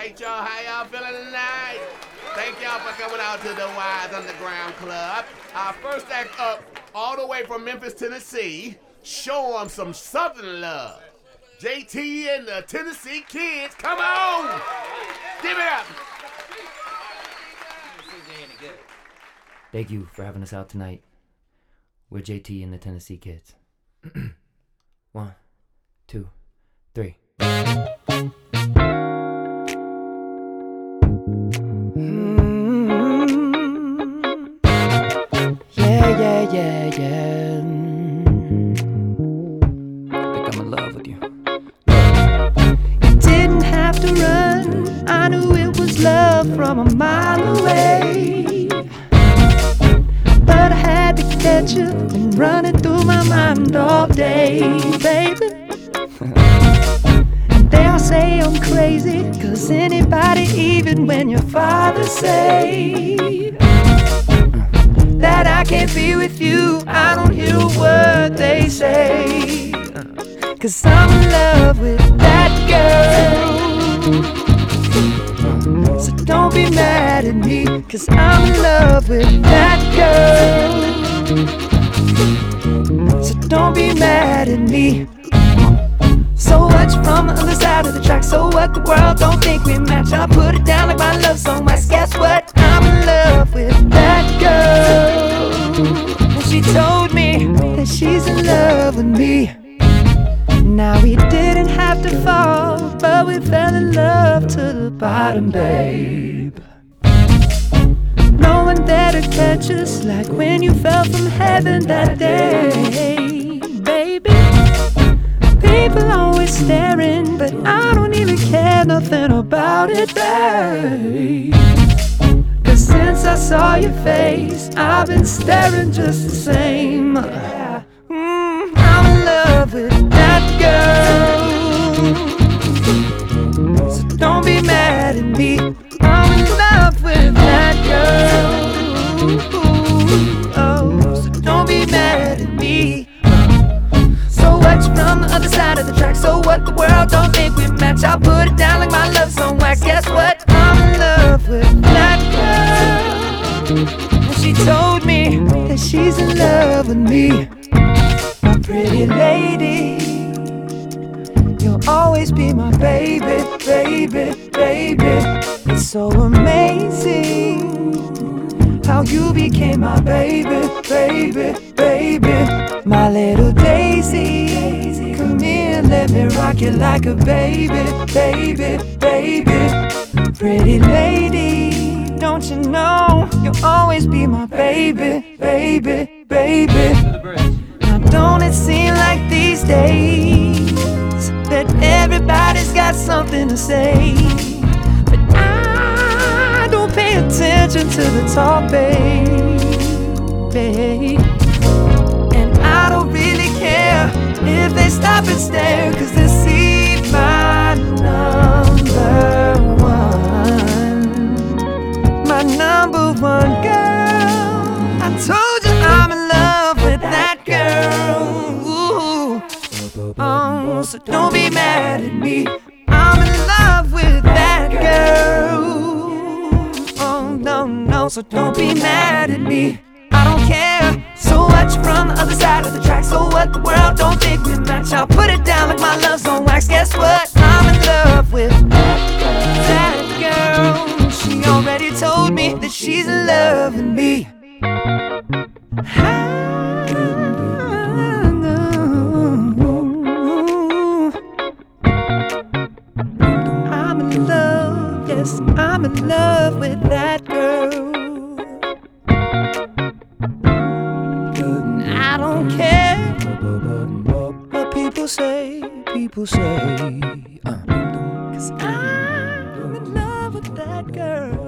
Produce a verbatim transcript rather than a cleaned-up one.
right, y'all. How y'all feeling tonight? Thank y'all for coming out to the Wise Underground Club. Our first act up, all the way from Memphis, Tennessee. Show them some Southern love. J T and the Tennessee Kids, come on! Give it up! Thank you for having us out tonight. We're J T and the Tennessee Kids. One, two, three. Yeah, yeah, yeah, yeah. I think I'm in love with you. You didn't have to run. I knew it was love from a mile away. But I had to catch you and run it through my mind all day, baby. And they'll say I'm crazy, 'cause anybody, even when your father say that I can't be with you, I don't hear a word they say, 'cause I'm in love with that girl. So don't be mad at me, 'cause I'm in love with that girl. So don't be mad at me. So much from the other side of the track. So what, the world don't think we match. I put it down like my love song. Mas guess what? I'm in love with that girl. And she told me that she's in love with me. Now we didn't have to fall, but we fell in love to the bottom, babe. No one there to catch us like when you fell from heaven that day, baby. People always staring, but I don't even care nothing about it, babe. 'Cause since I saw your face, I've been staring just the same. mm, I'm in love with that girl. So don't be mad at me. I'm in love with that girl. Oh, so don't be mad at me. So what's from the other side of the track? So what, the world don't think we match. I'll put it down like my love song. Wax, guess what? I'm in love with that girl. And she told me that she's in love with me. My pretty lady, you'll always be my baby, baby, baby. It's so amazing how you became my baby, baby, baby. My little daisy, come here, let me rock you like a baby, baby, baby. Pretty lady, don't you know you'll always be my baby, baby, baby. Now don't it seem like these days that everybody's got something to say, but I don't pay attention to the talk, baby. And I don't really care if they stop and stare, 'cause they see my number one, my number one girl. I told you I'm in love with that girl. Ooh. Oh, so don't be mad at me. I'm in love with that girl. Oh, no, no, so don't be mad at me. I don't care. So much from the other side of the track. So what, the world don't think we match. I'll put it down like my love song. Wax, guess what? I'm in love with that girl. She already told me that she's in love with me. I'm in love, yes, I'm in love with that girl. I don't care what people say, people say, uh, 'cause I'm in love with that girl.